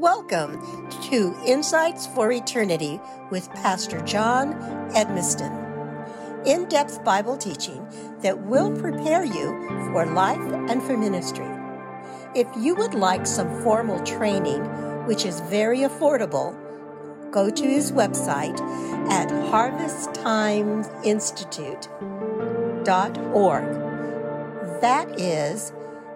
Welcome to Insights for Eternity with Pastor John Edmiston. In-depth Bible teaching that will prepare you for life and for ministry. If you would like some formal training, which is very affordable, go to his website at harvesttimeinstitute.org. That is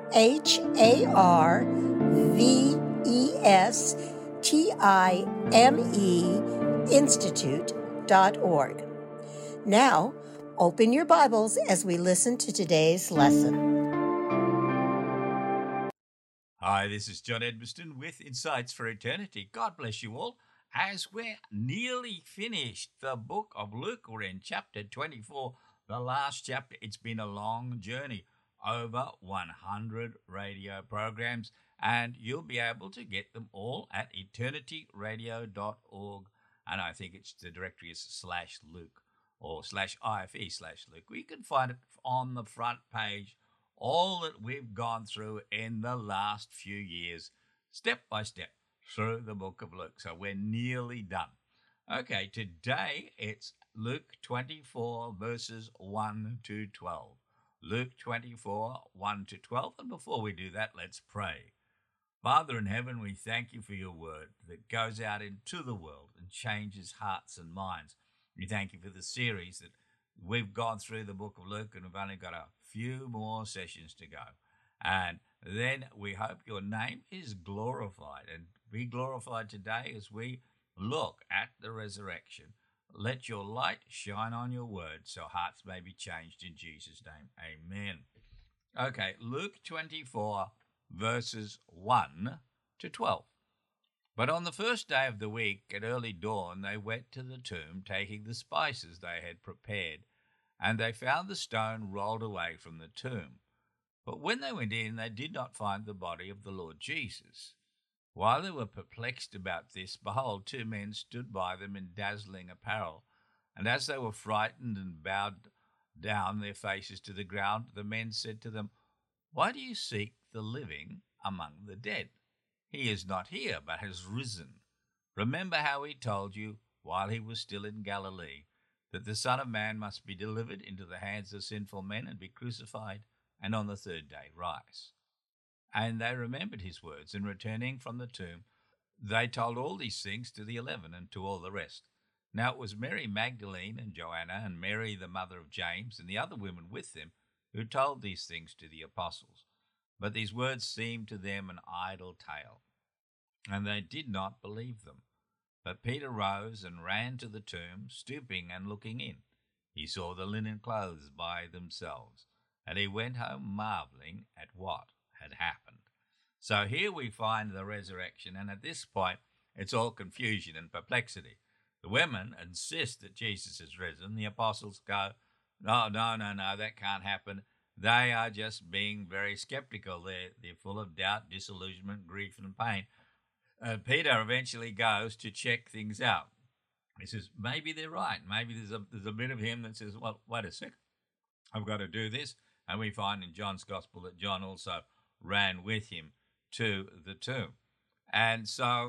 HARVESTIME Institute.org. Now, open your Bibles as we listen to today's lesson. Hi, this is John Edmiston with Insights for Eternity. God bless you all. As we're nearly finished the book of Luke, we're in chapter 24, the last chapter. It's been a long journey, over 100 radio programs, and you'll be able to get them all at eternityradio.org. And I think it's the directory is /Luke or /IFE/Luke. You can find it on the front page, all that we've gone through in the last few years, step by step, through the book of Luke. So we're nearly done. Okay, today it's Luke 24, verses 1 to 12. Luke 24, 1 to 12. And before we do that, let's pray. Father in heaven, we thank you for your word that goes out into the world and changes hearts and minds. We thank you for the series that we've gone through the book of Luke, and we've only got a few more sessions to go. And then we hope your name is glorified, and be glorified today as we look at the resurrection. Let your light shine on your word so hearts may be changed in Jesus' name. Amen. Okay, Luke 24, verses 1 to 12. But on the first day of the week, at early dawn, they went to the tomb, taking the spices they had prepared, and they found the stone rolled away from the tomb. But when they went in, they did not find the body of the Lord Jesus. While they were perplexed about this, behold, two men stood by them in dazzling apparel. And as they were frightened and bowed down their faces to the ground, the men said to them, "Why do you seek the living among the dead? He is not here, but has risen. Remember how he told you, while he was still in Galilee, that the Son of Man must be delivered into the hands of sinful men and be crucified, and on the third day rise." And they remembered his words, and returning from the tomb, they told all these things to the 11 and to all the rest. Now it was Mary Magdalene and Joanna and Mary the mother of James and the other women with them who told these things to the apostles. But these words seemed to them an idle tale, and they did not believe them. But Peter rose and ran to the tomb, stooping and looking in. He saw the linen clothes by themselves, and he went home marveling at what had happened. So here we find the resurrection, and at this point it's all confusion and perplexity. The women insist that Jesus has risen. The apostles go, no, that can't happen. They are just being very skeptical. They're full of doubt, disillusionment, grief, and pain. Peter eventually goes to check things out. He says, maybe they're right. Maybe there's a bit of him that says, well, wait a second, I've got to do this. And we find in John's Gospel that John also ran with him to the tomb. And so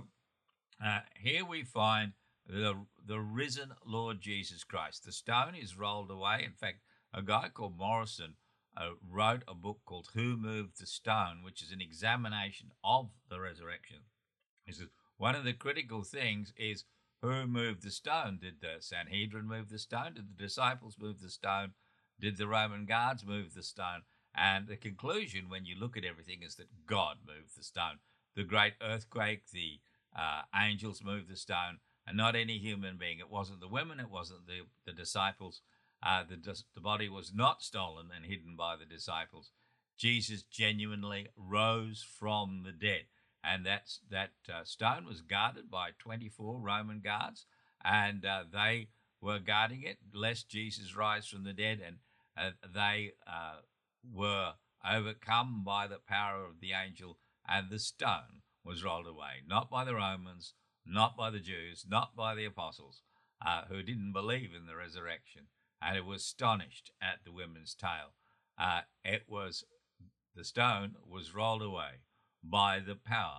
here we find the risen Lord Jesus Christ. The stone is rolled away. In fact, a guy called Morrison wrote a book called Who Moved the Stone, which is an examination of the resurrection. He says, one of the critical things is who moved the stone? Did the Sanhedrin move the stone? Did the disciples move the stone? Did the Roman guards move the stone? And the conclusion, when you look at everything, is that God moved the stone. The great earthquake, the angels moved the stone, and not any human being. It wasn't the women, it wasn't the disciples. The body was not stolen and hidden by the disciples. Jesus genuinely rose from the dead. And that stone was guarded by 24 Roman guards, and they were guarding it lest Jesus rise from the dead, and they were overcome by the power of the angel, and the stone was rolled away, not by the Romans, not by the Jews, not by the apostles, who didn't believe in the resurrection, and it was astonished at the women's tale. The stone was rolled away by the power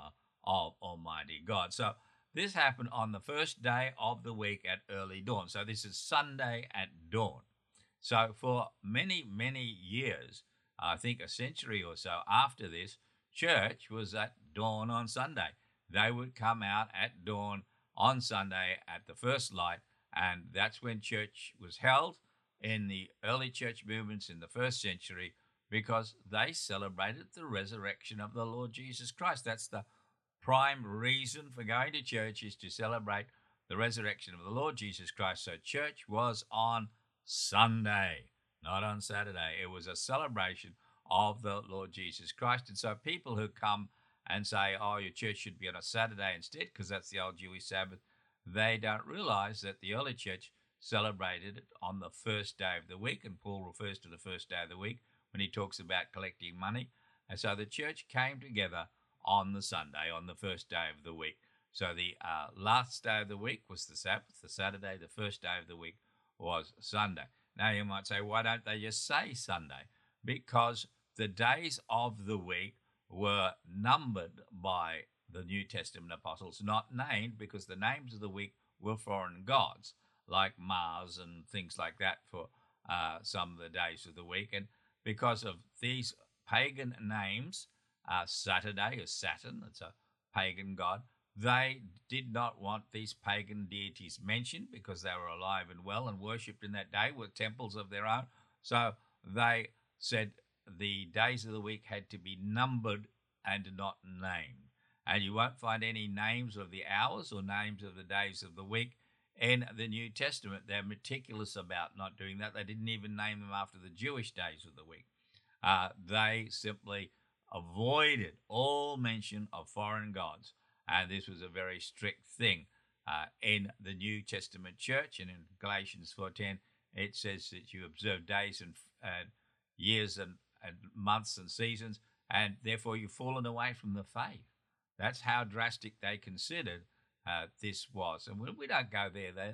of Almighty God. So this happened on the first day of the week at early dawn. So this is Sunday at dawn. So for many, many years, I think a century or so after this, church was at dawn on Sunday. They would come out at dawn on Sunday at the first light, and that's when church was held in the early church movements in the first century, because they celebrated the resurrection of the Lord Jesus Christ. That's the prime reason for going to church, is to celebrate the resurrection of the Lord Jesus Christ. So church was on Sunday, not on Saturday. It was a celebration of the Lord Jesus Christ. And so people who come and say, oh, your church should be on a Saturday instead, because that's the old Jewish Sabbath, they don't realize that the early church celebrated it on the first day of the week. And Paul refers to the first day of the week when he talks about collecting money. And so the church came together on the Sunday, on the first day of the week. So the last day of the week was the Sabbath, the Saturday, the first day of the week was Sunday. Now you might say, why don't they just say Sunday? Because the days of the week were numbered by the New Testament apostles, not named, because the names of the week were foreign gods, like Mars and things like that for some of the days of the week. And because of these pagan names, Saturday is Saturn, it's a pagan god, they did not want these pagan deities mentioned because they were alive and well and worshipped in that day with temples of their own. So they said the days of the week had to be numbered and not named. And you won't find any names of the hours or names of the days of the week in the New Testament. They're meticulous about not doing that. They didn't even name them after the Jewish days of the week. They simply avoided all mention of foreign gods. And this was a very strict thing in the New Testament church. And in Galatians 4:10, it says that you observe days and years and months and seasons, and therefore you've fallen away from the faith. That's how drastic they considered this was. And we don't go there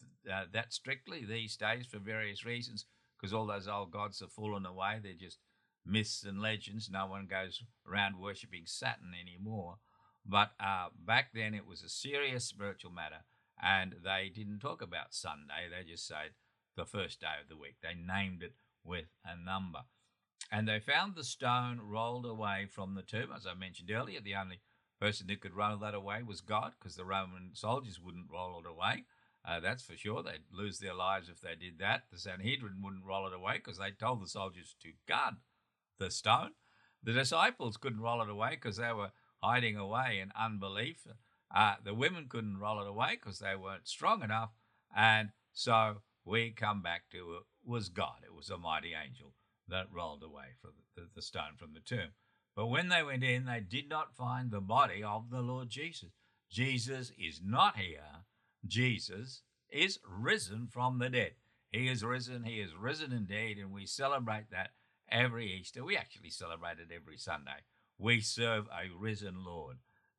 that strictly these days for various reasons, because all those old gods have fallen away. They're just myths and legends. No one goes around worshipping Saturn anymore. But back then it was a serious spiritual matter, and they didn't talk about Sunday. They just said the first day of the week. They named it with a number. And they found the stone rolled away from the tomb. As I mentioned earlier, the only person who could roll that away was God, because the Roman soldiers wouldn't roll it away. That's for sure. They'd lose their lives if they did that. The Sanhedrin wouldn't roll it away because they told the soldiers to guard the stone. The disciples couldn't roll it away because they were hiding away in unbelief. The women couldn't roll it away because they weren't strong enough. And so we come back to it was God. It was a mighty angel that rolled away for the stone from the tomb. But when they went in, they did not find the body of the Lord Jesus. Jesus is not here. Jesus is risen from the dead. He is risen. He is risen indeed. And we celebrate that every Easter. We actually celebrate it every Sunday. We serve a risen Lord.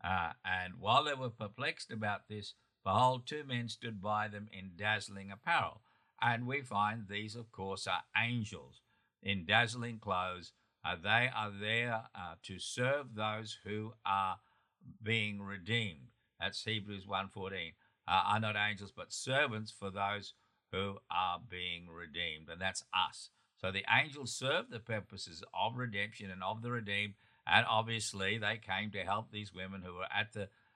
And while they were perplexed about this, behold, two men stood by them in dazzling apparel. And we find these, of course, are angels in dazzling clothes. They are there to serve those who are being redeemed. That's Hebrews 1:14. Are not angels, but servants for those who are being redeemed. And that's us. So the angels serve the purposes of redemption and of the redeemed. And obviously they came to help these women who were at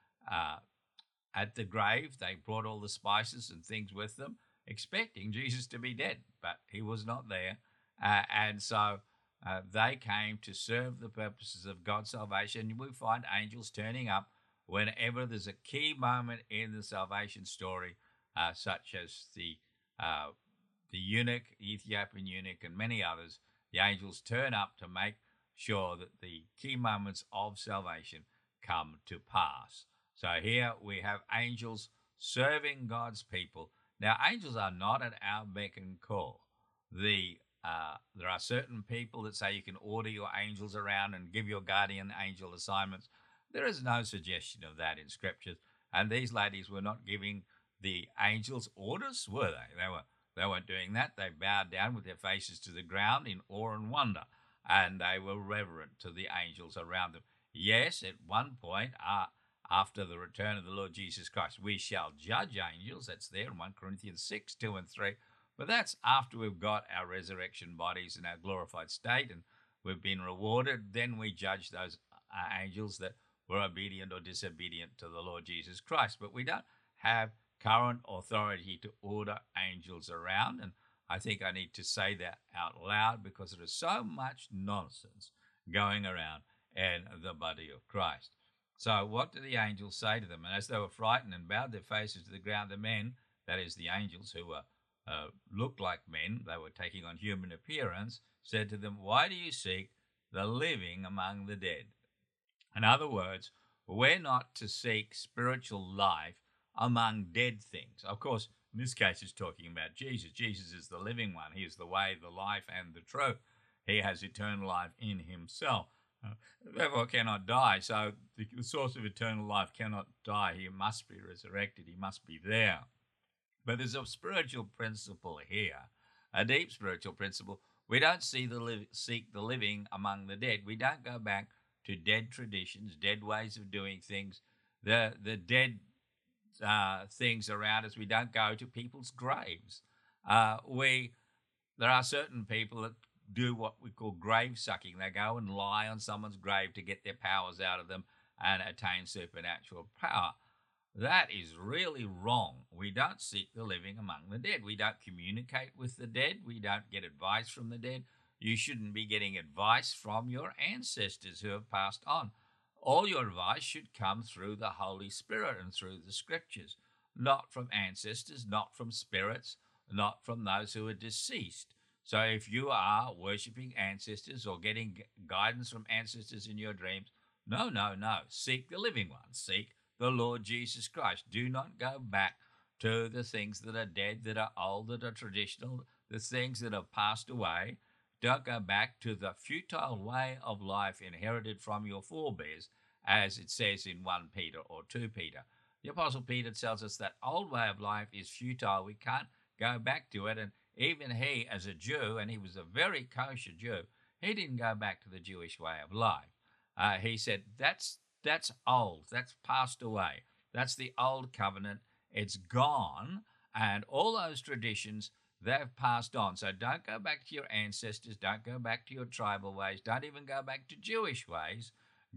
the grave. They brought all the spices and things with them, expecting Jesus to be dead, but he was not there. And so they came to serve the purposes of God's salvation. We find angels turning up whenever there's a key moment in the salvation story, such as the eunuch, Ethiopian eunuch, and many others. The angels turn up to make sure that the key moments of salvation come to pass. So here we have angels serving God's people. Now, angels are not at our beck and call. There are certain people that say you can order your angels around and give your guardian angel assignments. There is no suggestion of that in Scriptures. And these ladies were not giving the angels orders, were they? They weren't doing that. They bowed down with their faces to the ground in awe and wonder, and they were reverent to the angels around them. Yes, at one point, after the return of the Lord Jesus Christ. We shall judge angels. That's there in 1 Corinthians 6, 2 and 3. But that's after we've got our resurrection bodies in our glorified state and we've been rewarded. Then we judge those angels that were obedient or disobedient to the Lord Jesus Christ. But we don't have current authority to order angels around. And I think I need to say that out loud because there is so much nonsense going around in the body of Christ. So what do the angels say to them? And as they were frightened and bowed their faces to the ground, the men, that is the angels who were looked like men, they were taking on human appearance, said to them, "Why do you seek the living among the dead?" In other words, we're not to seek spiritual life among dead things. Of course, in this case, it's talking about Jesus. Jesus is the living one. He is the way, the life, and the truth. He has eternal life in himself. Therefore cannot die. So the source of eternal life cannot die. He must be resurrected. He must be there. But there's a spiritual principle here, a deep spiritual principle. We don't seek the living among the dead. We don't go back to dead traditions, dead ways of doing things, the dead things around us. We don't go to people's graves. There are certain people that do what we call grave sucking. They go and lie on someone's grave to get their powers out of them and attain supernatural power. That is really wrong. We don't seek the living among the dead. We don't communicate with the dead. We don't get advice from the dead. You shouldn't be getting advice from your ancestors who have passed on. All your advice should come through the Holy Spirit and through the Scriptures, not from ancestors, not from spirits, not from those who are deceased. So if you are worshipping ancestors or getting guidance from ancestors in your dreams, no. Seek the living one. Seek the Lord Jesus Christ. Do not go back to the things that are dead, that are old, that are traditional, the things that have passed away. Don't go back to the futile way of life inherited from your forebears, as it says in 1 Peter or 2 Peter. The Apostle Peter tells us that old way of life is futile. We can't go back to it. And even he, as a Jew, and he was a very kosher Jew, he didn't go back to the Jewish way of life. He said, that's old. That's passed away. That's the old covenant. It's gone. And all those traditions, they've passed on. So don't go back to your ancestors. Don't go back to your tribal ways. Don't even go back to Jewish ways.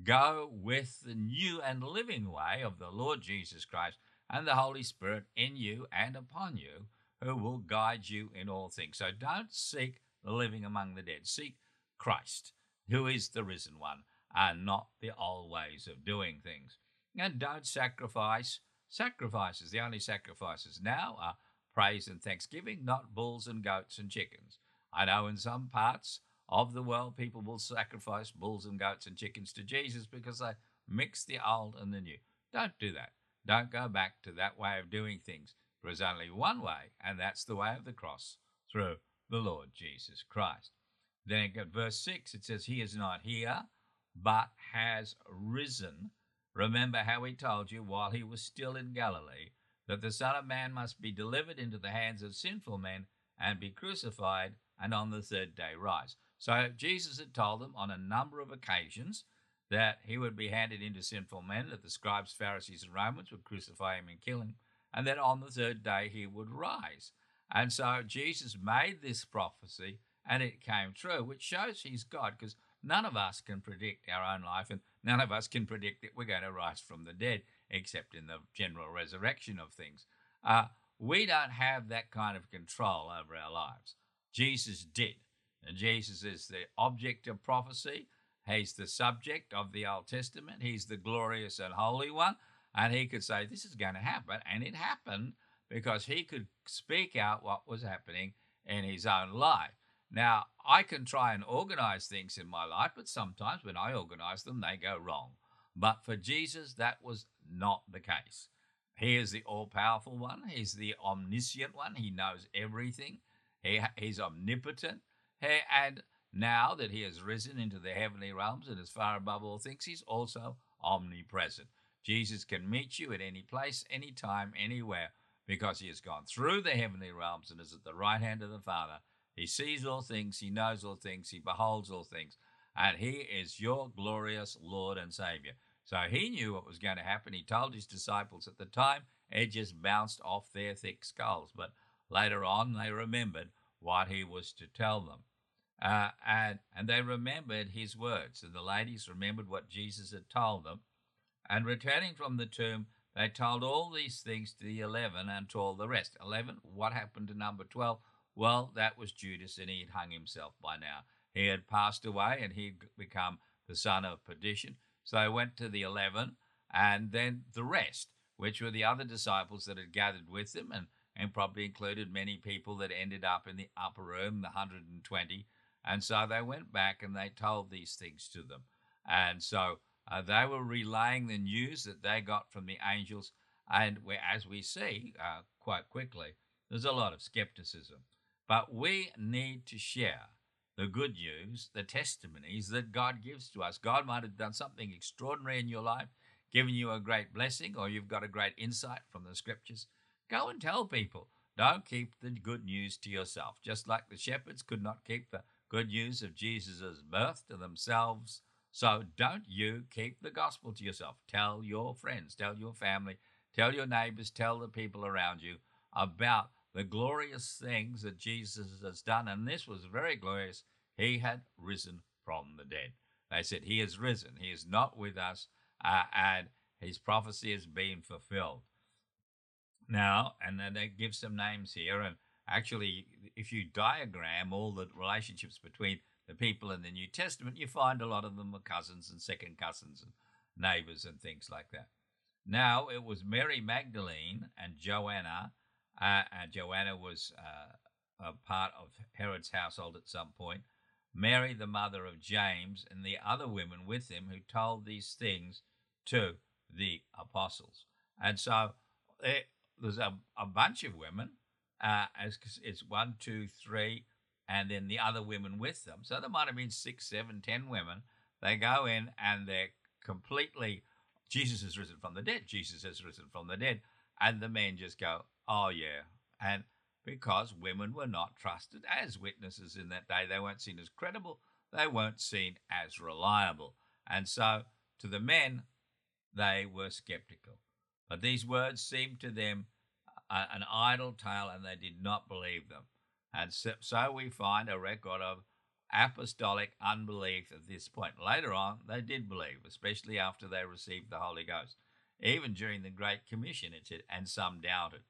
Go with the new and living way of the Lord Jesus Christ and the Holy Spirit in you and upon you, who will guide you in all things. So don't seek the living among the dead. Seek Christ, who is the risen one, and not the old ways of doing things. And don't sacrifice sacrifices. The only sacrifices now are praise and thanksgiving, not bulls and goats and chickens. I know in some parts of the world people will sacrifice bulls and goats and chickens to Jesus because they mix the old and the new. Don't do that. Don't go back to that way of doing things. There is only one way, and that's the way of the cross through the Lord Jesus Christ. Then at verse 6, it says, "He is not here, but has risen. Remember how he told you while he was still in Galilee that the Son of Man must be delivered into the hands of sinful men and be crucified, and on the third day rise." So Jesus had told them on a number of occasions that he would be handed into sinful men, that the scribes, Pharisees, and Romans would crucify him and kill him, and that on the third day he would rise. And so Jesus made this prophecy, and it came true, which shows he's God, because none of us can predict our own life, and none of us can predict that we're going to rise from the dead, except in the general resurrection of things. We don't have that kind of control over our lives. Jesus did. And Jesus is the object of prophecy. He's the subject of the Old Testament. He's the glorious and holy one. And he could say, this is going to happen. And it happened because he could speak out what was happening in his own life. Now, I can try and organize things in my life, but sometimes when I organize them, they go wrong. But for Jesus, that was not the case. He is the all-powerful one. He's the omniscient one. He knows everything. He's omnipotent. And now that he has risen into the heavenly realms and is far above all things, he's also omnipresent. Jesus can meet you at any place, any time, anywhere, because he has gone through the heavenly realms and is at the right hand of the Father. He sees all things, he knows all things, he beholds all things, and he is your glorious Lord and Savior. So he knew what was going to happen. He told his disciples at the time, it just bounced off their thick skulls. But later on, they remembered what he was to tell them. And they remembered his words. And the ladies remembered what Jesus had told them. And returning from the tomb, they told all these things to the 11 and to all the rest. 11, what happened to number 12? Well, that was Judas, and he had hung himself by now. He had passed away, and he'd become the son of perdition. So they went to the 11, and then the rest, which were the other disciples that had gathered with them, and probably included many people that ended up in the upper room, the 120. And so they went back and they told these things to them. And so they were relaying the news that they got from the angels. And as we see quite quickly, there's a lot of skepticism. But we need to share the good news, the testimonies that God gives to us. God might have done something extraordinary in your life, given you a great blessing, or you've got a great insight from the scriptures. Go and tell people. Don't keep the good news to yourself. Just like the shepherds could not keep the good news of Jesus' birth to themselves, so don't you keep the gospel to yourself. Tell your friends, tell your family, tell your neighbors, tell the people around you about the glorious things that Jesus has done. And this was very glorious. He had risen from the dead. They said, he is risen. He is not with us, and his prophecy has been fulfilled. Now, and then they give some names here. And actually, if you diagram all the relationships between the people in the New Testament, you find a lot of them are cousins and second cousins and neighbors and things like that. Now, it was Mary Magdalene and Joanna. Joanna was a part of Herod's household at some point. Mary, the mother of James, and the other women with him who told these things to the apostles. And so there's a bunch of women. It's 1, 2, 3, and then the other women with them. So there might have been 6, 7, 10 women. They go in and they're completely, Jesus has risen from the dead. Jesus has risen from the dead. And the men just go, oh, yeah. And because women were not trusted as witnesses in that day, they weren't seen as credible. They weren't seen as reliable. And so to the men, they were skeptical. But these words seemed to them an idle tale, and they did not believe them. And so we find a record of apostolic unbelief at this point. Later on, they did believe, especially after they received the Holy Ghost. Even during the Great Commission, it said, and some doubted.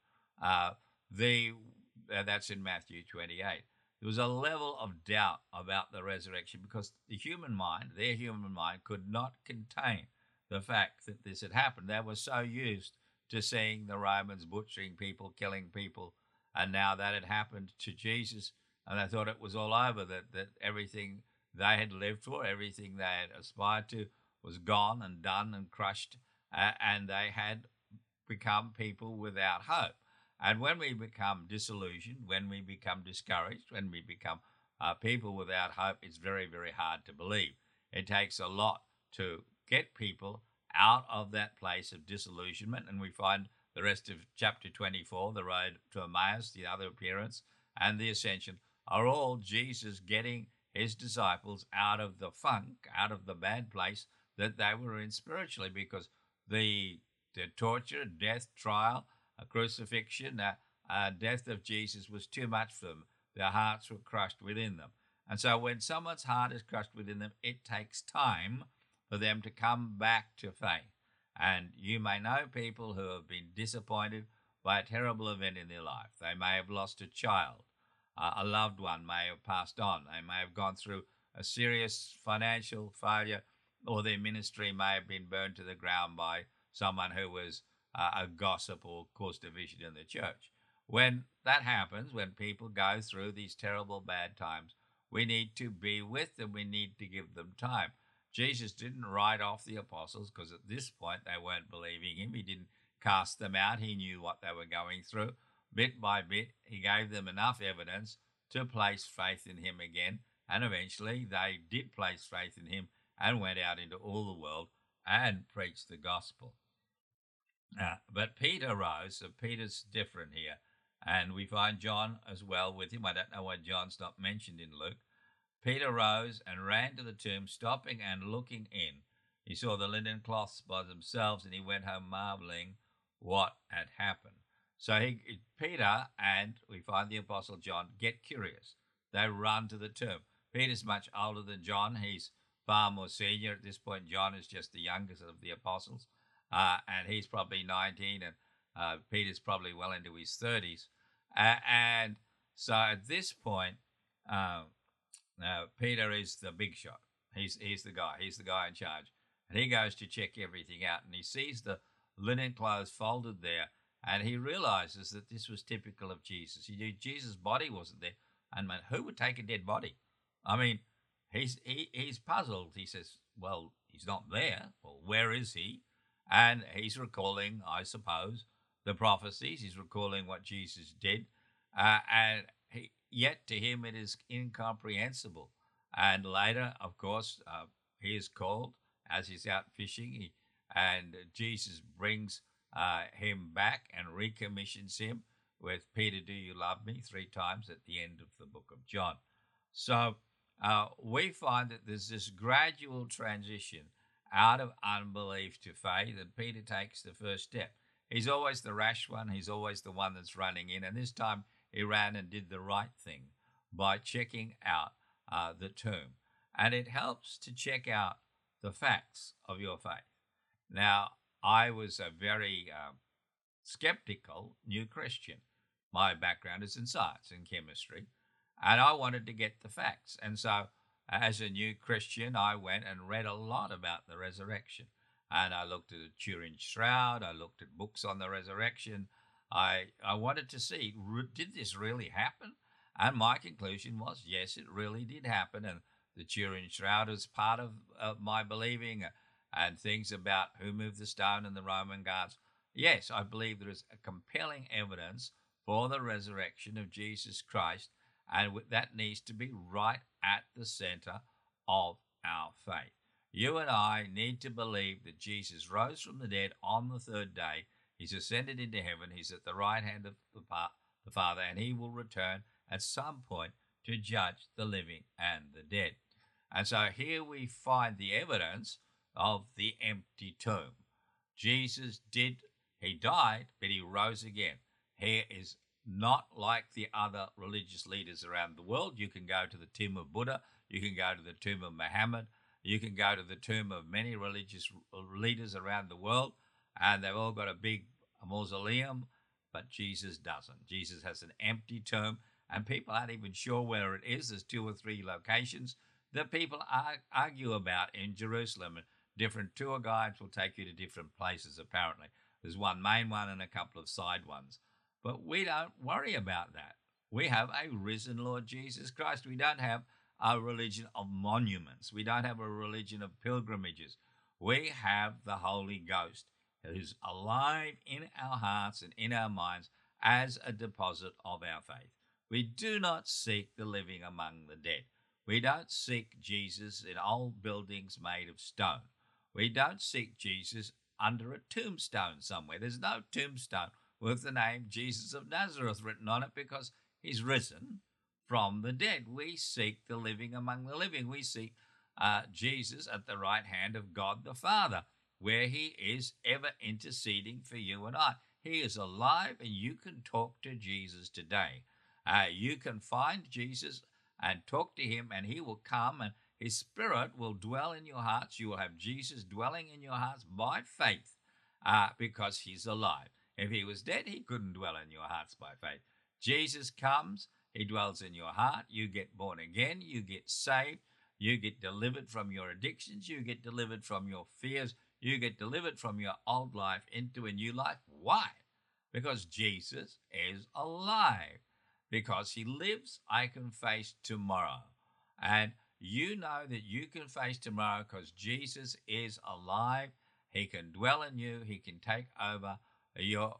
That's in Matthew 28. There was a level of doubt about the resurrection because their human mind could not contain the fact that this had happened. They were so used to seeing the Romans butchering people, killing people, and now that had happened to Jesus, and they thought it was all over, that everything they had lived for, everything they had aspired to was gone and done and crushed, and they had become people without hope. And when we become disillusioned, when we become discouraged, when we become people without hope, it's very, very hard to believe. It takes a lot to get people out of that place of disillusionment. And we find the rest of chapter 24, the road to Emmaus, the other appearance, and the ascension, are all Jesus getting his disciples out of the funk, out of the bad place that they were in spiritually, because the torture, death, trial, crucifixion, death of Jesus was too much for them. Their hearts were crushed within them. And so when someone's heart is crushed within them, it takes time for them to come back to faith. And you may know people who have been disappointed by a terrible event in their life. They may have lost a child. A loved one may have passed on. They may have gone through a serious financial failure, or their ministry may have been burned to the ground by someone who was a gossip or caused division in the church. When that happens, when people go through these terrible bad times, we need to be with them. We need to give them time. Jesus didn't write off the apostles because at this point they weren't believing him. He didn't cast them out. He knew what they were going through. Bit by bit, he gave them enough evidence to place faith in him again. And eventually they did place faith in him and went out into all the world and preached the gospel. But Peter rose, so Peter's different here. And we find John as well with him. I don't know why John's not mentioned in Luke. Peter rose and ran to the tomb, stopping and looking in. He saw the linen cloths by themselves, and he went home marveling what had happened. So Peter and we find the Apostle John get curious. They run to the tomb. Peter's much older than John. He's far more senior at this point. John is just the youngest of the apostles, and he's probably 19, and Peter's probably well into his 30s. And so at this point, Peter is the big shot. He's the guy. He's the guy in charge. And he goes to check everything out, and he sees the linen clothes folded there, and he realizes that this was typical of Jesus. He knew Jesus' body wasn't there, and man, who would take a dead body? I mean, he's puzzled. He says, well, he's not there. Well, where is he? And he's recalling, I suppose, the prophecies. He's recalling what Jesus did, and yet to him it is incomprehensible. And later, of course, he is called as he's out fishing, and Jesus brings him back and recommissions him with, Peter, do you love me? 3 times at the end of the book of John. So we find that there's this gradual transition out of unbelief to faith, and Peter takes the first step. He's always the rash one. He's always the one that's running in, and this time he ran and did the right thing by checking out the tomb. And it helps to check out the facts of your faith. Now, I was a very skeptical new Christian. My background is in science and chemistry, and I wanted to get the facts. And so, as a new Christian, I went and read a lot about the resurrection. And I looked at the Turin Shroud. I looked at books on the resurrection. I wanted to see, did this really happen? And my conclusion was, yes, it really did happen. And the Turin Shroud is part of my believing, and things about who moved the stone and the Roman guards. Yes, I believe there is a compelling evidence for the resurrection of Jesus Christ, and that needs to be right at the center of our faith. You and I need to believe that Jesus rose from the dead on the 3rd day. He's ascended into heaven. He's at the right hand of the Father, and he will return at some point to judge the living and the dead. And so here we find the evidence of the empty tomb. Jesus he died, but he rose again. He is not like the other religious leaders around the world. You can go to the tomb of Buddha, you can go to the tomb of Muhammad, you can go to the tomb of many religious leaders around the world, and they've all got a big mausoleum, but Jesus doesn't. Jesus has an empty tomb, and people aren't even sure where it is. There's 2 or 3 locations that people argue about in Jerusalem. Different tour guides will take you to different places, apparently. There's one main one and a couple of side ones. But we don't worry about that. We have a risen Lord Jesus Christ. We don't have a religion of monuments. We don't have a religion of pilgrimages. We have the Holy Ghost, who's alive in our hearts and in our minds as a deposit of our faith. We do not seek the living among the dead. We don't seek Jesus in old buildings made of stone. We don't seek Jesus under a tombstone somewhere. There's no tombstone with the name Jesus of Nazareth written on it because he's risen from the dead. We seek the living among the living. We seek Jesus at the right hand of God the Father, where he is ever interceding for you and I. He is alive, and you can talk to Jesus today. You can find Jesus and talk to him, and he will come, and his Spirit will dwell in your hearts. You will have Jesus dwelling in your hearts by faith because he's alive. If he was dead, he couldn't dwell in your hearts by faith. Jesus comes, he dwells in your heart, you get born again, you get saved, you get delivered from your addictions, you get delivered from your fears, you get delivered from your old life into a new life. Why? Because Jesus is alive. Because he lives, I can face tomorrow. And you know that you can face tomorrow because Jesus is alive. He can dwell in you. He can take over your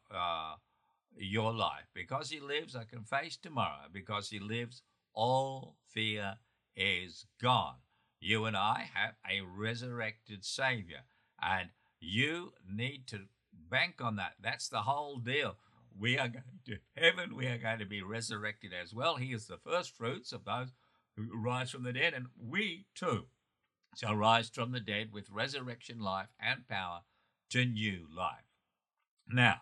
life. Because he lives, I can face tomorrow. Because he lives, all fear is gone. You and I have a resurrected Savior, and you need to bank on that. That's the whole deal. We are going to heaven. We are going to be resurrected as well. He is the first fruits of those who rise from the dead, and we too shall rise from the dead with resurrection life and power to new life. Now,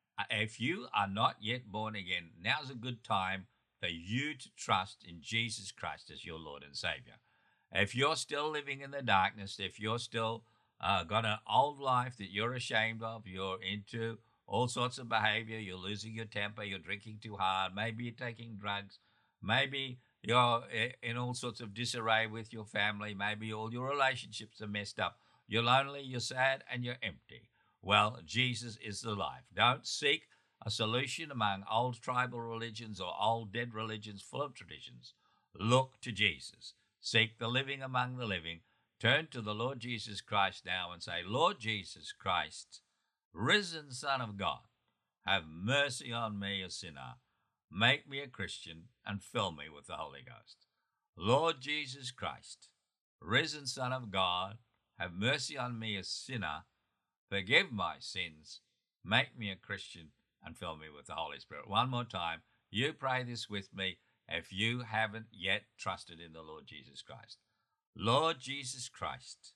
if you are not yet born again, now's a good time for you to trust in Jesus Christ as your Lord and Savior. If you're still living in the darkness, if you're still got an old life that you're ashamed of, you're into all sorts of behavior, you're losing your temper, you're drinking too hard, maybe you're taking drugs, maybe you're in all sorts of disarray with your family, maybe all your relationships are messed up, you're lonely, you're sad, and you're empty. Well, Jesus is the life. Don't seek a solution among old tribal religions or old dead religions full of traditions. Look to Jesus. Seek the living among the living. Turn to the Lord Jesus Christ now and say, Lord Jesus Christ, risen Son of God, have mercy on me, a sinner. Make me a Christian and fill me with the Holy Ghost. Lord Jesus Christ, risen Son of God, have mercy on me, a sinner. Forgive my sins. Make me a Christian and fill me with the Holy Spirit. One more time, you pray this with me if you haven't yet trusted in the Lord Jesus Christ. Lord Jesus Christ,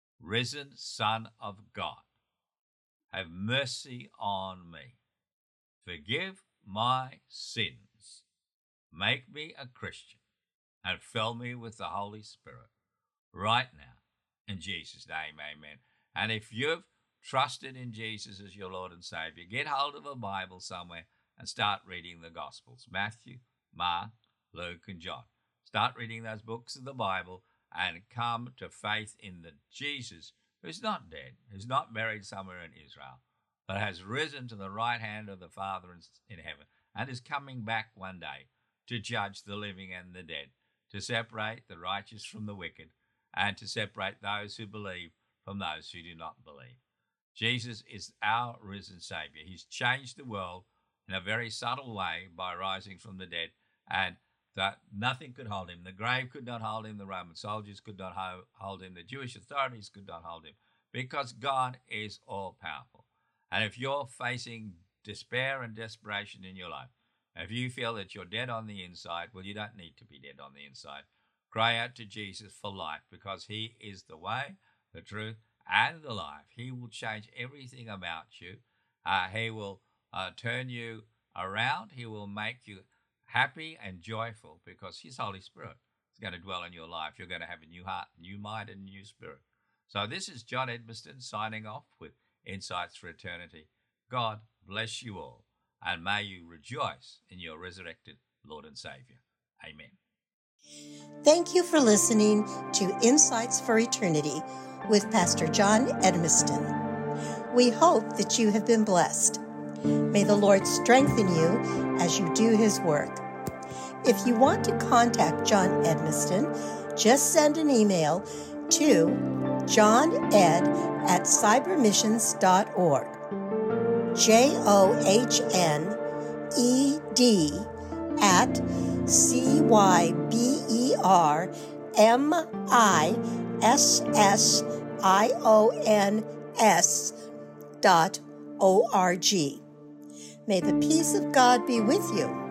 risen Son of God, have mercy on me. Forgive my sins. Make me a Christian and fill me with the Holy Spirit right now. In Jesus' name, amen. And if you've trusted in Jesus as your Lord and Savior, get hold of a Bible somewhere and start reading the Gospels. Matthew, Mark, Luke, and John. Start reading those books of the Bible and come to faith in the Jesus who's not dead, who's not buried somewhere in Israel, but has risen to the right hand of the Father in heaven and is coming back one day to judge the living and the dead, to separate the righteous from the wicked, and to separate those who believe from those who do not believe. Jesus is our risen Savior. He's changed the world in a very subtle way by rising from the dead, and that nothing could hold him. The grave could not hold him. The Roman soldiers could not hold him. The Jewish authorities could not hold him, because God is all-powerful. And if you're facing despair and desperation in your life, if you feel that you're dead on the inside, well, you don't need to be dead on the inside. Cry out to Jesus for life, because he is the way, the truth, and the life. He will change everything about you. He will turn you around. He will make you happy and joyful, because his Holy Spirit is going to dwell in your life. You're going to have a new heart, new mind, and new spirit. So this is John Edmiston signing off with Insights for Eternity. God bless you all, and may you rejoice in your resurrected Lord and Savior. Amen. Thank you for listening to Insights for Eternity with Pastor John Edmiston. We hope that you have been blessed. May the Lord strengthen you as you do his work. If you want to contact John Edmiston, just send an email to johned@cybermissions.org. JOHNED@CYBERMISSIONS.org. May the peace of God be with you.